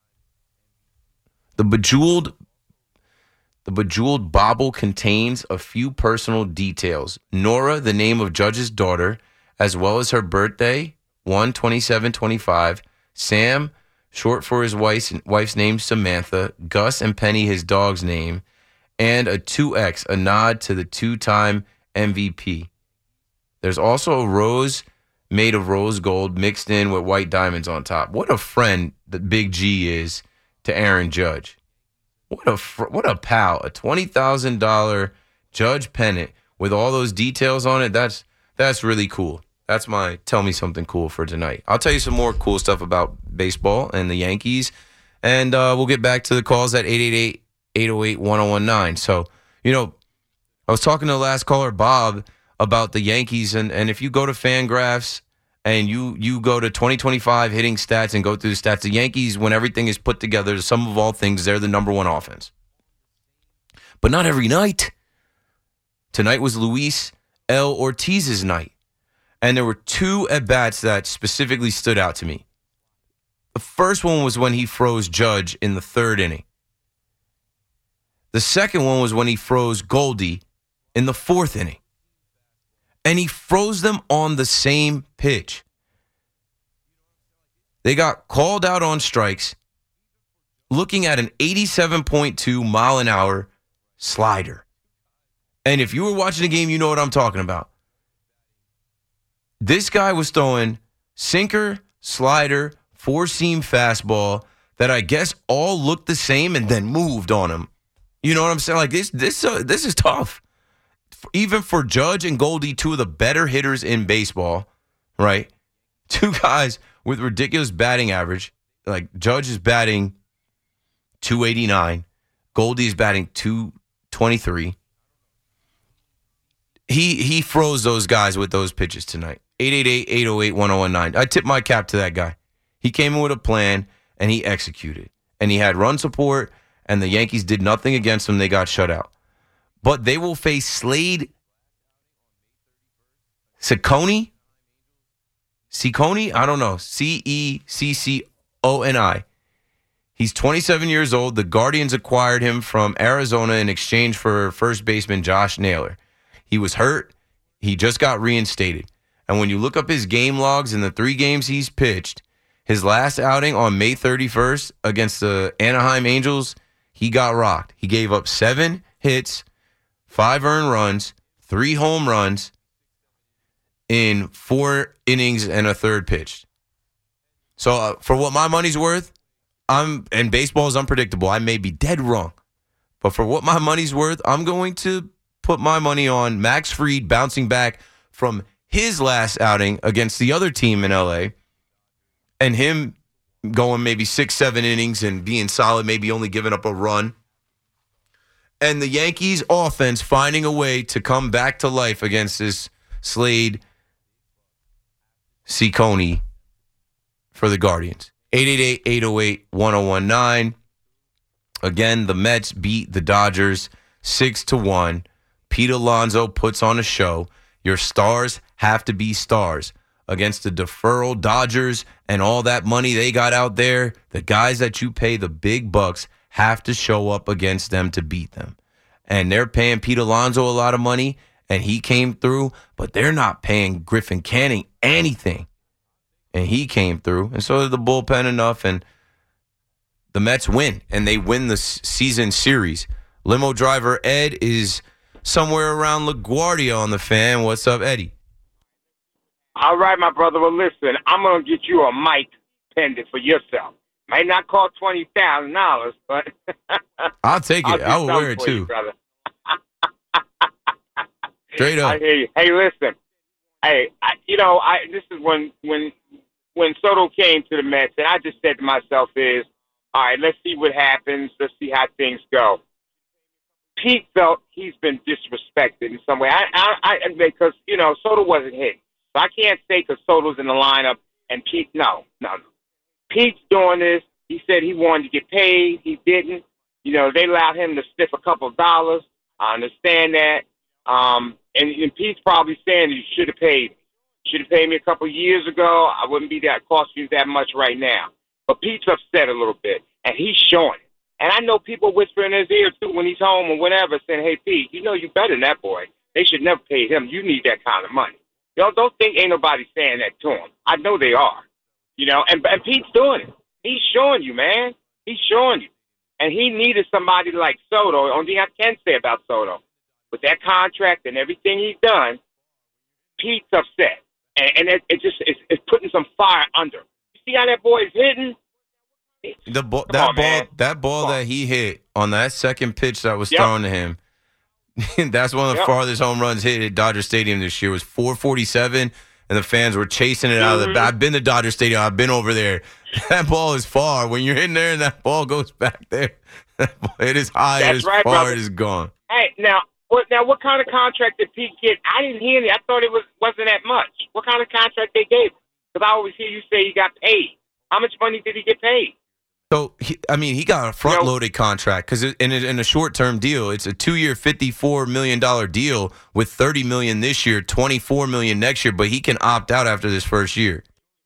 Speaker 8: The bejeweled, the bejeweled bauble contains a few personal details. Nora, the name of Judge's daughter, as well as her birthday, one twenty-seven twenty-five. Sam, short for his wife's, wife's name, Samantha. Gus and Penny, his dog's name. And a two X, a nod to the two-time M V P. There's also a rose made of rose gold mixed in with white diamonds on top. What a friend that Big G is to Aaron Judge. What a fr- what a pal. A twenty thousand dollars Judge pennant with all those details on it. That's that's really cool. That's my tell me something cool for tonight. I'll tell you some more cool stuff about baseball and the Yankees, and uh, we'll get back to the calls at eight eight eight, eight oh eight, one oh one nine. So, you know, I was talking to the last caller, Bob, about the Yankees, and, and if you go to Fangraphs and you you go to twenty twenty-five hitting stats and go through the stats, the Yankees, when everything is put together, the sum of all things, they're the number one offense. But not every night. Tonight was Luis L. Ortiz's night. And there were two at-bats that specifically stood out to me. The first one was when he froze Judge in the third inning. The second one was when he froze Goldie in the fourth inning. And he froze them on the same pitch. They got called out on strikes looking at an eighty-seven point two mile an hour slider. And if you were watching the game, you know what I'm talking about. This guy was throwing sinker, slider, four-seam fastball that I guess all looked the same and then moved on him. You know what I'm saying? Like this, this, uh, this is tough. Even for Judge and Goldie, two of the better hitters in baseball, right? Two guys with ridiculous batting average. Like Judge is batting two eighty-nine. Goldie is batting two twenty-three. He he froze those guys with those pitches tonight. eight eight eight, eight oh eight, one oh one nine. I tip my cap to that guy. He came in with a plan, and he executed. And he had run support, and the Yankees did nothing against him. They got shut out. But they will face Slade Cecconi? Cecconi? I don't know. C E C C O N I. He's twenty-seven years old. The Guardians acquired him from Arizona in exchange for first baseman Josh Naylor. He was hurt. He just got reinstated. And when you look up his game logs in the three games he's pitched, his last outing on May thirty-first against the Anaheim Angels, he got rocked. He gave up seven hits, five earned runs, three home runs in four innings and a third pitch. So uh, for what my money's worth, I'm and baseball is unpredictable. I may be dead wrong. But for what my money's worth, I'm going to put my money on Max Fried bouncing back from his last outing against the other team in L A and him going maybe six, seven innings and being solid, maybe only giving up a run. And the Yankees offense finding a way to come back to life against this Slade Cecconi for the Guardians. eight eight eight, eight oh eight, one oh one nine. Again, the Mets beat the Dodgers six to one. Pete Alonso puts on a show. Your stars have to be stars. Against the deferral Dodgers and all that money they got out there, the guys that you pay the big bucks have to show up against them to beat them. And they're paying Pete Alonso a lot of money, and he came through, but they're not paying Griffin Canning anything. And he came through, and so did the bullpen enough, and the Mets win, and they win the season series. Limo driver Ed is somewhere around LaGuardia on the Fan. What's up, Eddie?
Speaker 17: All right, my brother. Well, listen, I'm going to get you a mic pendant for yourself. Might not cost twenty thousand dollars, but
Speaker 8: I'll take it.
Speaker 17: I'll
Speaker 8: I will wear it, too.
Speaker 17: You, brother.
Speaker 8: Straight up.
Speaker 17: I hear you. Hey, listen. Hey, I, you know, I this is when when when Soto came to the Mets, and I just said to myself is, all right, let's see what happens. Let's see how things go. Pete felt he's been disrespected in some way. I, I, I because, you know, Soto wasn't hit. So I can't say because Soto's in the lineup and Pete, no, no, no. Pete's doing this. He said he wanted to get paid. He didn't. You know, they allowed him to sniff a couple of dollars. I understand that. Um, and, and Pete's probably saying that you should have paid me. Should have paid me a couple of years ago. I wouldn't be that costing you that much right now. But Pete's upset a little bit, and he's showing it. And I know people whisper in his ear, too, when he's home or whatever, saying, hey, Pete, you know you better than that boy. They should never pay him. You need that kind of money. Y'all don't think ain't nobody saying that to him. I know they are. You know, and, and Pete's doing it. He's showing you, man. He's showing you. And he needed somebody like Soto. The only thing I can say about Soto, with that contract and everything he's done, Pete's upset. And, and it, it just it's, it's putting some fire under him. You see how that boy is hitting?
Speaker 8: The ball, that on, ball, man. that ball that he hit on that second pitch that was yep. thrown to him. That's one of the yep. farthest home runs hit at Dodger Stadium this year. It was four forty-seven, and the fans were chasing it out of the. I've been to Dodger Stadium. I've been over there. That ball is far. When you're in there and that ball goes back there, it is high. That's it is right, far. Brother. It is gone.
Speaker 17: Hey, now what? Now what kind of contract did Pete get? I didn't hear it. I thought it was wasn't that much. What kind of contract they gave? Because I always hear you say he got paid. How much money did he get paid?
Speaker 8: So, he, I mean, he got a front-loaded contract because in a, in a short-term deal, it's a two-year, fifty-four million dollars deal with thirty million dollars this year, twenty-four million dollars next year, but he can opt out after this first year.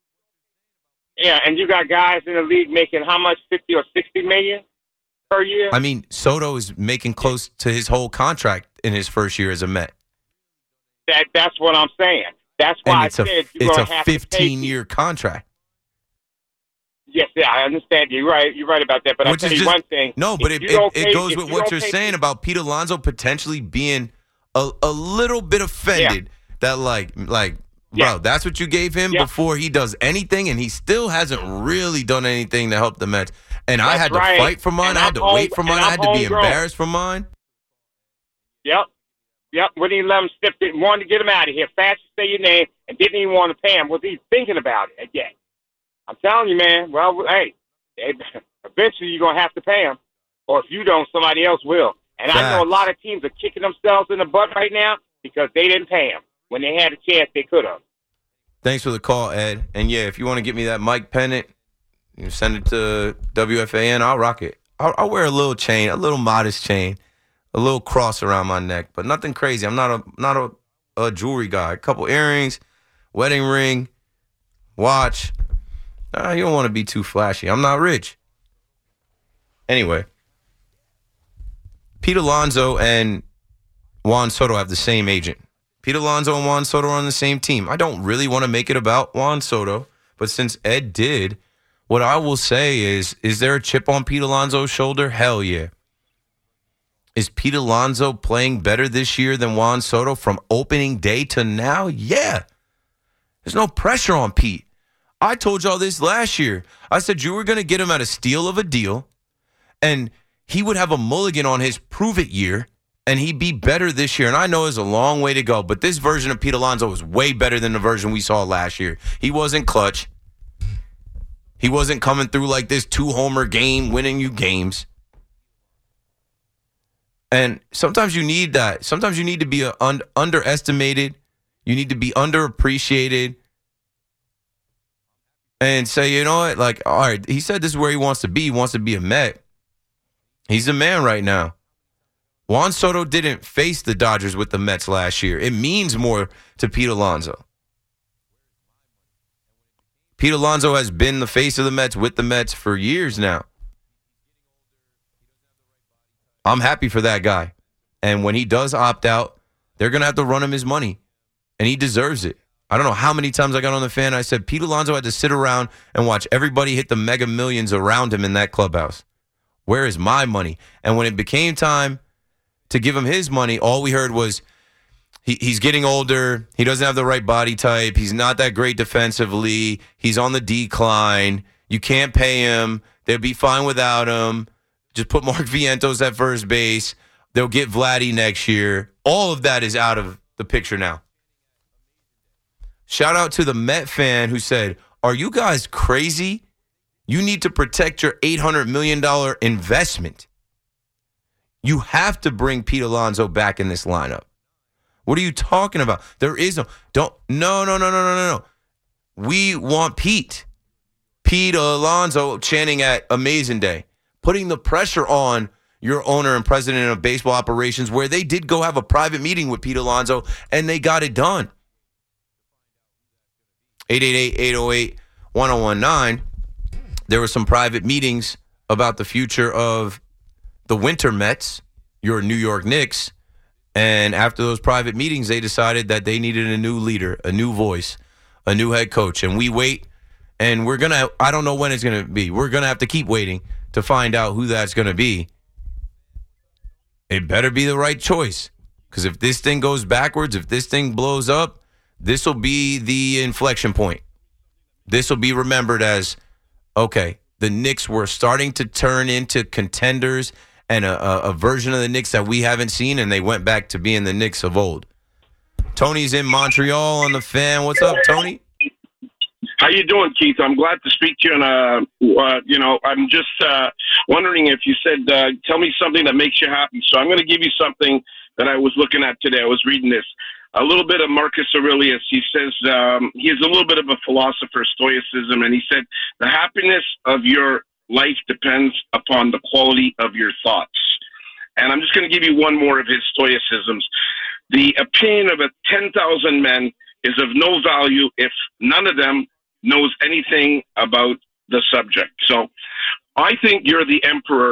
Speaker 17: Yeah, and you got guys in the league making how much, fifty or sixty million dollars per year?
Speaker 8: I mean, Soto is making close to his whole contract in his first year as a Met.
Speaker 17: that that's what I'm saying. That's why
Speaker 8: and
Speaker 17: I
Speaker 8: it's
Speaker 17: said
Speaker 8: a,
Speaker 17: you're
Speaker 8: it's
Speaker 17: going
Speaker 8: a
Speaker 17: to have to pay.
Speaker 8: fifteen-year contract.
Speaker 17: Yes, yeah, I understand. You're right. You're right about that. But
Speaker 8: Which
Speaker 17: I'll
Speaker 8: is
Speaker 17: tell you
Speaker 8: just,
Speaker 17: one thing.
Speaker 8: No, but
Speaker 17: If
Speaker 8: it,
Speaker 17: you
Speaker 8: it,
Speaker 17: don't
Speaker 8: it
Speaker 17: pay-
Speaker 8: goes
Speaker 17: if
Speaker 8: with
Speaker 17: you
Speaker 8: what
Speaker 17: don't
Speaker 8: you're
Speaker 17: pay-
Speaker 8: saying about Pete Alonso potentially being a, a little bit offended that, like, like
Speaker 17: Yeah.
Speaker 8: bro, that's what you gave him
Speaker 17: Yeah.
Speaker 8: before he does anything, and he still hasn't really done anything to help the Mets. And I
Speaker 17: That's
Speaker 8: had to
Speaker 17: right.
Speaker 8: fight for mine.
Speaker 17: And
Speaker 8: I had
Speaker 17: I'm
Speaker 8: to
Speaker 17: home-
Speaker 8: wait for mine.
Speaker 17: and
Speaker 8: I
Speaker 17: I'm
Speaker 8: had to be
Speaker 17: homegrown.
Speaker 8: embarrassed for mine.
Speaker 17: Yep. Yep. Wouldn't even let him step in, wanted to get him out of here. Fast to say your name and didn't even want to pay him. Was he thinking about it again? I'm telling you, man. Well, hey, eventually you're going to have to pay him. Or if you don't, somebody else will. And I know a
Speaker 8: Facts.
Speaker 17: lot of teams are kicking themselves in the butt right now because they didn't pay him. When they had a chance, they could have.
Speaker 8: Thanks for the call, Ed. And yeah, if you want to get me that Mike pennant, you send it to W F A N. I'll rock it. I'll, I'll wear a little chain, a little modest chain, a little cross around my neck, but nothing crazy. I'm not a not a, a jewelry guy. A couple earrings, wedding ring, watch. Nah, you don't want to be too flashy. I'm not rich. Anyway, Pete Alonso and Juan Soto have the same agent. Pete Alonso and Juan Soto are on the same team. I don't really want to make it about Juan Soto, but since Ed did, what I will say is, is there a chip on Pete Alonso's shoulder? Hell yeah. Is Pete Alonso playing better this year than Juan Soto from opening day to now? Yeah. There's no pressure on Pete. I told y'all this last year. I said you were going to get him at a steal of a deal, and he would have a mulligan on his prove-it year, and he'd be better this year. And I know there's a long way to go, but this version of Pete Alonso is way better than the version we saw last year. He wasn't clutch. He wasn't coming through like this two-homer game, winning you games. And sometimes you need that. Sometimes you need to be a un- underestimated. You need to be underappreciated. And say, you know what? Like, all right, he said this is where he wants to be. He wants to be a Met. He's the man right now. Juan Soto didn't face the Dodgers with the Mets last year. It means more to Pete Alonso. Pete Alonso has been the face of the Mets with the Mets for years now. I'm happy for that guy. And when he does opt out, they're going to have to run him his money. And he deserves it. I don't know how many times I got on the fan. I said Pete Alonso had to sit around and watch everybody hit the mega millions around him in that clubhouse. Where is my money? And when it became time to give him his money, all we heard was he, he's getting older. He doesn't have the right body type. He's not that great defensively. He's on the decline. You can't pay him. They'll be fine without him. Just put Mark Vientos at first base. They'll get Vladdy next year. All of that is out of the picture now. Shout out to the Met fan who said, are you guys crazy? You need to protect your eight hundred million dollars investment. You have to bring Pete Alonso back in this lineup. What are you talking about? There is no, don't, no, no, no, no, no, no, no. We want Pete. Pete Alonso chanting at Amazing Day, putting the pressure on your owner and president of baseball operations, where they did go have a private meeting with Pete Alonso and they got it done. eight eight eight, eight oh eight, one oh one nine. There were some private meetings about the future of the winter Mets, your New York Knicks. And after those private meetings, they decided that they needed a new leader, a new voice, a new head coach. And we wait, and we're going to, I don't know when it's going to be. We're going to have to keep waiting to find out who that's going to be. It better be the right choice. Because if this thing goes backwards, if this thing blows up, this will be the inflection point. This will be remembered as, okay, the Knicks were starting to turn into contenders and a, a, a version of the Knicks that we haven't seen, and they went back to being the Knicks of old. Tony's in Montreal on the fan. What's up, Tony?
Speaker 18: How you doing, Keith? I'm glad to speak to you. And, uh, uh, you know, I'm just uh, wondering if you said, uh, tell me something that makes you happy. So I'm going to give you something that I was looking at today. I was reading this. A little bit of Marcus Aurelius. He says um, he is a little bit of a philosopher, stoicism, and he said, the happiness of your life depends upon the quality of your thoughts. And I'm just going to give you one more of his stoicisms. The opinion of a ten thousand men is of no value if none of them knows anything about the subject. So I think you're the emperor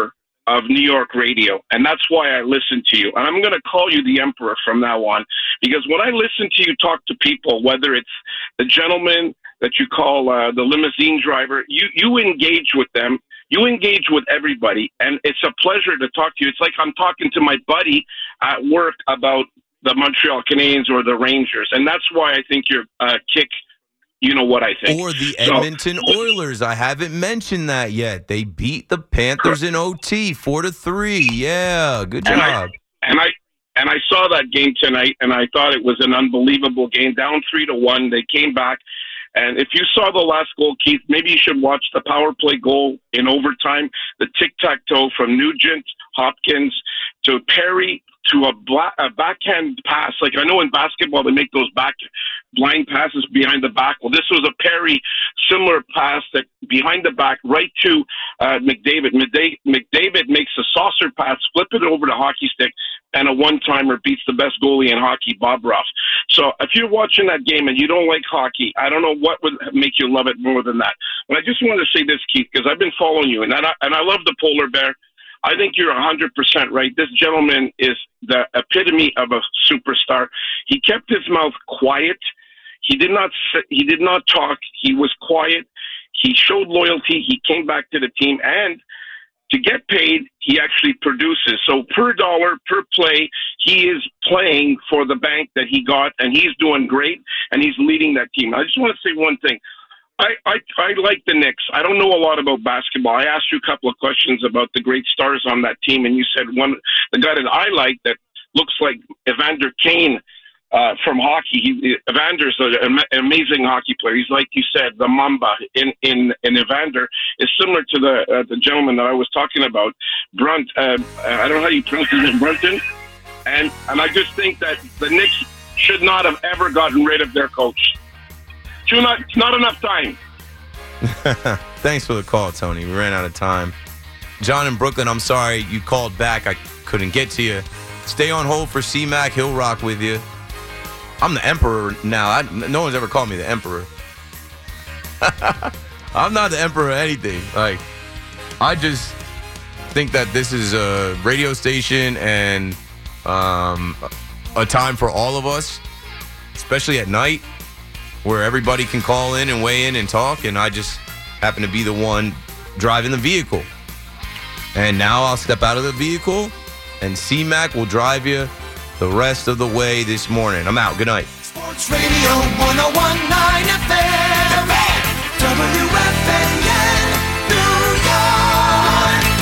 Speaker 18: of New York radio, and that's why I listen to you. And I'm going to call you the Emperor from now on, because when I listen to you talk to people, whether it's the gentleman that you call uh, the limousine driver, you, you engage with them. You engage with everybody, and it's a pleasure to talk to you. It's like I'm talking to my buddy at work about the Montreal Canadiens or the Rangers, and that's why I think you're uh, kick. You know what I think.
Speaker 8: Or the
Speaker 18: so,
Speaker 8: Edmonton Oilers. I haven't mentioned that yet. They beat the Panthers in O T four to three. Yeah, good job.
Speaker 18: And I, and I and I saw that game tonight, and I thought it was an unbelievable game. Down three to one, they came back. And if you saw the last goal, Keith, maybe you should watch the power play goal in overtime. The tic-tac-toe from Nugent, Hopkins to Perry to a, black, a backhand pass. Like I know in basketball they make those back blind passes behind the back. Well, this was a Perry similar pass that behind the back right to uh, McDavid. McDavid. McDavid makes a saucer pass, flip it over to hockey stick, and a one-timer beats the best goalie in hockey, Bob Ruff. So if you're watching that game and you don't like hockey, I don't know what would make you love it more than that. But I just wanted to say this, Keith, because I've been following you, and I, and I love the Polar Bear. I think you're one hundred percent right. This gentleman is the epitome of a superstar. He kept his mouth quiet. He did not he did not talk. He was quiet. He showed loyalty. He came back to the team. And to get paid, he actually produces. So per dollar, per play, he is playing for the bank that he got, and he's doing great, and he's leading that team. I just want to say one thing. I, I I like the Knicks. I don't know a lot about basketball. I asked you a couple of questions about the great stars on that team, and you said one the guy that I like that looks like Evander Kane uh, from hockey. He, Evander's an amazing hockey player. He's like you said, the Mamba in in, in Evander is similar to the uh, the gentleman that I was talking about, Brunt. Uh, I don't know how you pronounce his name, Brunton. And and I just think that the Knicks should not have ever gotten rid of their coach. Too not, not enough time.
Speaker 8: Thanks for the call, Tony. We ran out of time. John in Brooklyn, I'm sorry you called back. I couldn't get to you. Stay on hold for C-Mac. He'll rock with you. I'm the Emperor now. I, no one's ever called me the Emperor. I'm not the Emperor of anything. Like, I just think that this is a radio station and um, a time for all of us, especially at night, where everybody can call in and weigh in and talk, and I just happen to be the one driving the vehicle. And now I'll step out of the vehicle, and C-Mac will drive you the rest of the way this morning. I'm out. Good night.
Speaker 19: Sports Radio one oh one point nine F M, W F A N, New York.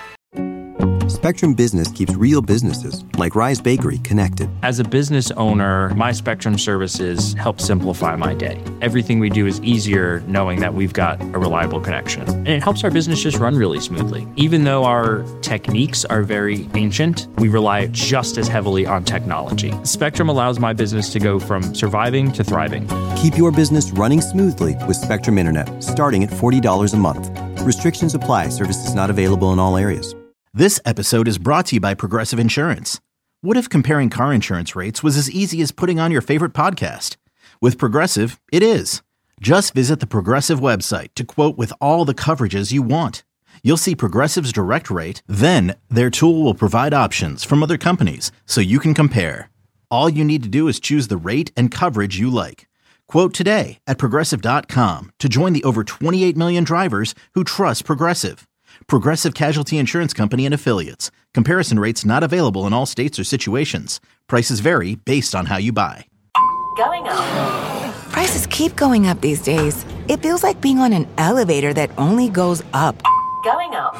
Speaker 1: Spectrum Business keeps real businesses, like Rise Bakery, connected.
Speaker 2: As a business owner, my Spectrum services help simplify my day. Everything we do is easier knowing that we've got a reliable connection. And it helps our business just run really smoothly. Even though our techniques are very ancient, we rely just as heavily on technology. Spectrum allows my business to go from surviving to thriving.
Speaker 1: Keep your business running smoothly with Spectrum Internet, starting at forty dollars a month. Restrictions apply. Services not available in all areas.
Speaker 3: This episode is brought to you by Progressive Insurance. What if comparing car insurance rates was as easy as putting on your favorite podcast? With Progressive, it is. Just visit the Progressive website to quote with all the coverages you want. You'll see Progressive's direct rate, then their tool will provide options from other companies so you can compare. All you need to do is choose the rate and coverage you like. Quote today at Progressive dot com to join the over twenty-eight million drivers who trust Progressive. Progressive Casualty Insurance Company and Affiliates. Comparison rates not available in all states or situations. Prices vary based on how you buy.
Speaker 4: Going up.
Speaker 5: Prices keep going up these days. It feels like being on an elevator that only goes up.
Speaker 4: Going up.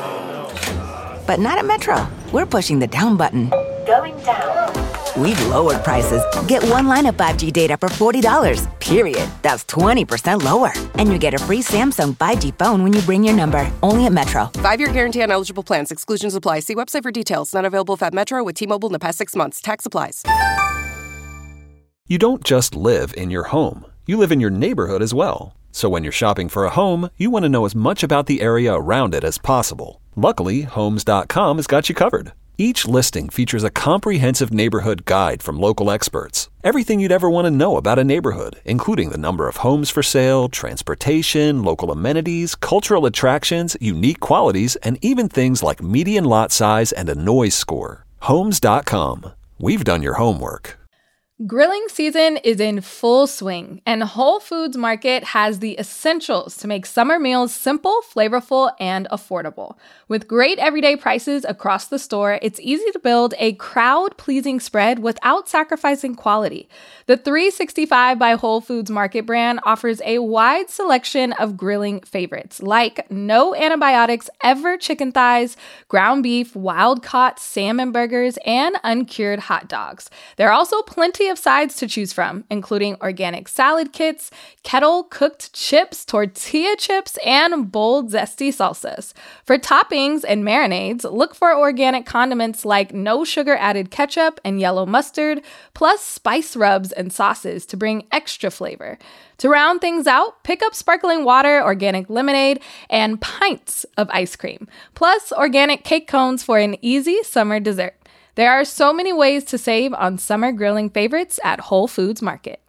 Speaker 5: But not at Metro. We're pushing the down button.
Speaker 4: Going down.
Speaker 5: We've lowered prices. Get one line of five G data for forty dollars, period. That's twenty percent lower. And you get a free Samsung five G phone when you bring your number. Only at Metro.
Speaker 6: Five-year guarantee on eligible plans. Exclusions apply. See website for details. Not available if at Metro with T-Mobile in the past six months. Tax applies.
Speaker 11: You don't just live in your home. You live in your neighborhood as well. So when you're shopping for a home, you want to know as much about the area around it as possible. Luckily, Homes dot com has got you covered. Each listing features a comprehensive neighborhood guide from local experts. Everything you'd ever want to know about a neighborhood, including the number of homes for sale, transportation, local amenities, cultural attractions, unique qualities, and even things like median lot size and a noise score. Homes dot com. We've done your homework.
Speaker 20: Grilling season is in full swing, and Whole Foods Market has the essentials to make summer meals simple, flavorful, and affordable. With great everyday prices across the store, it's easy to build a crowd-pleasing spread without sacrificing quality. The three sixty-five by Whole Foods Market brand offers a wide selection of grilling favorites, like no antibiotics ever chicken thighs, ground beef, wild-caught salmon burgers, and uncured hot dogs. There are also plenty of sides to choose from, including organic salad kits, kettle-cooked chips, tortilla chips, and bold, zesty salsas. For toppings and marinades, look for organic condiments like no-sugar-added ketchup and yellow mustard, plus spice rubs and sauces to bring extra flavor. To round things out, pick up sparkling water, organic lemonade, and pints of ice cream, plus organic cake cones for an easy summer dessert. There are so many ways to save on summer grilling favorites at Whole Foods Market.